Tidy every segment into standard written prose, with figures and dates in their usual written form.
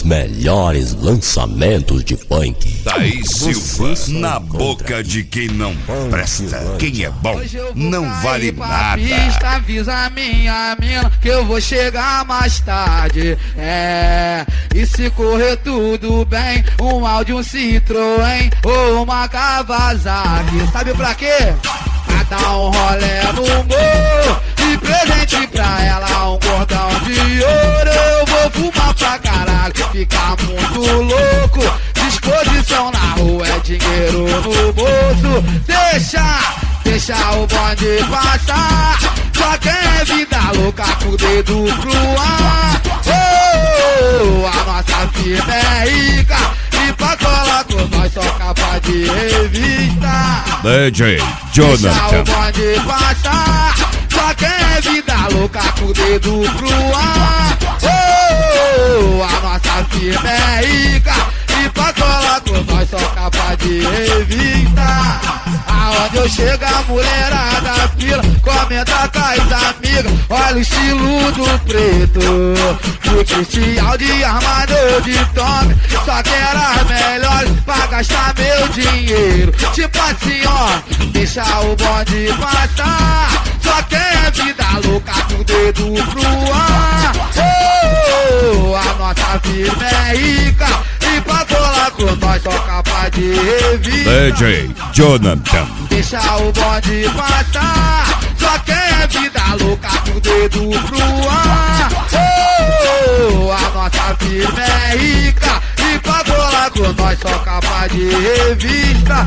Os melhores lançamentos de funk. Thaís Silva, na boca de quem não presta. Quem é bom não vale nada. Pista, avisa minha mina que eu vou chegar mais tarde. E se correr tudo bem, um Audi, um Citroën ou uma Kawasaki. Sabe pra quê? Pra dar um rolê no morro e presente pra ela um cordão de ouro. Eu vou fumar pra caralho, ficar muito louco. Disposição na rua é dinheiro no bolso. Deixa o bonde passar. Só quem é vida louca com o dedo pro ar. A nossa firma é rica e pra colar com nós só capa de revista. DJ Deixa o Jonathan. bonde passar. Só quem é vida louca com o dedo pro ar. A nossa firma é rica e pra colar com nós só capa de revista. Aonde eu chego a mulherada pila, comenta com as amigas. Olha o estilo do preto, do Cristial de armador de Tommy. Só quero as melhores pra gastar meu dinheiro. Tipo assim ó, deixa o bonde passar. Só quem é vida louca com o dedo pro ar. A nossa firma é rica e pra colar com nós só capa de revista. DJ Jonathan. Deixa o bonde passar. Só quem é vida louca com o dedo pro ar. A nossa firma é rica e pra colar com nós só capa de revista.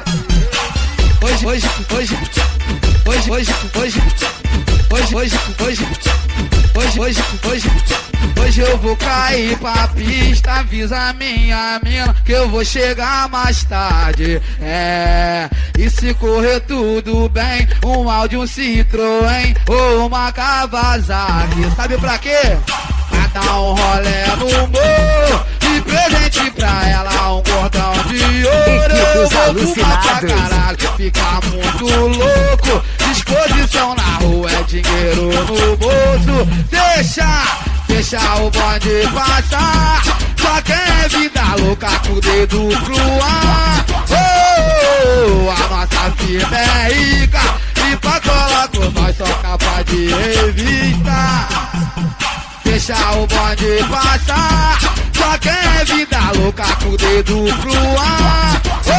Hoje eu vou cair pra pista, avisa minha mina que eu vou chegar mais tarde. E se correr tudo bem, um Audi, um Citroën ou uma Kawasaki. Sabe pra quê? Pra dar um rolê no morro e presente pra ela um cordão de ouro. Eu vou fumar pra caralho, ficar muito louco. Disposição na rua é dinheiro no bolso. Deixa o bonde passar. Só quem é vida louca com o dedo pro ar. A nossa firma é rica e pra colar com nós só capa de revista. Deixa o bonde passar. Só quem é vida louca com o dedo pro ar.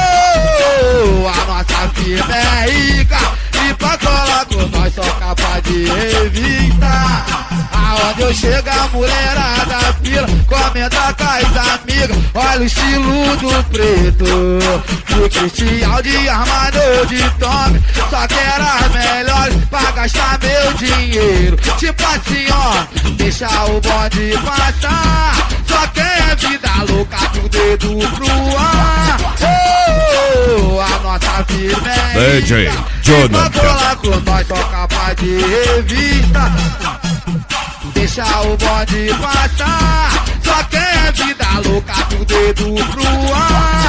A nossa firma é rica e pra colar com nós só capa de revista. Aonde eu chego a mulherada pila, comenta com as amigas. Olha o estilo do preto, do Cristial de armador de Tommy. Só quero as melhores pra gastar meu dinheiro. Tipo assim ó, deixa o bonde passar. Só quem é vida louca com o dedo pro ar. A nossa firma é DJ rica, Jonathan. e pra colar com nós só capa de revista. Deixa o bonde passar. Só quem é vida louca com o dedo pro ar.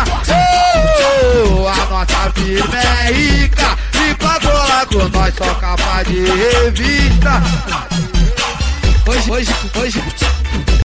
A nossa firma é rica e pra colar com nós só capa de revista. Hoje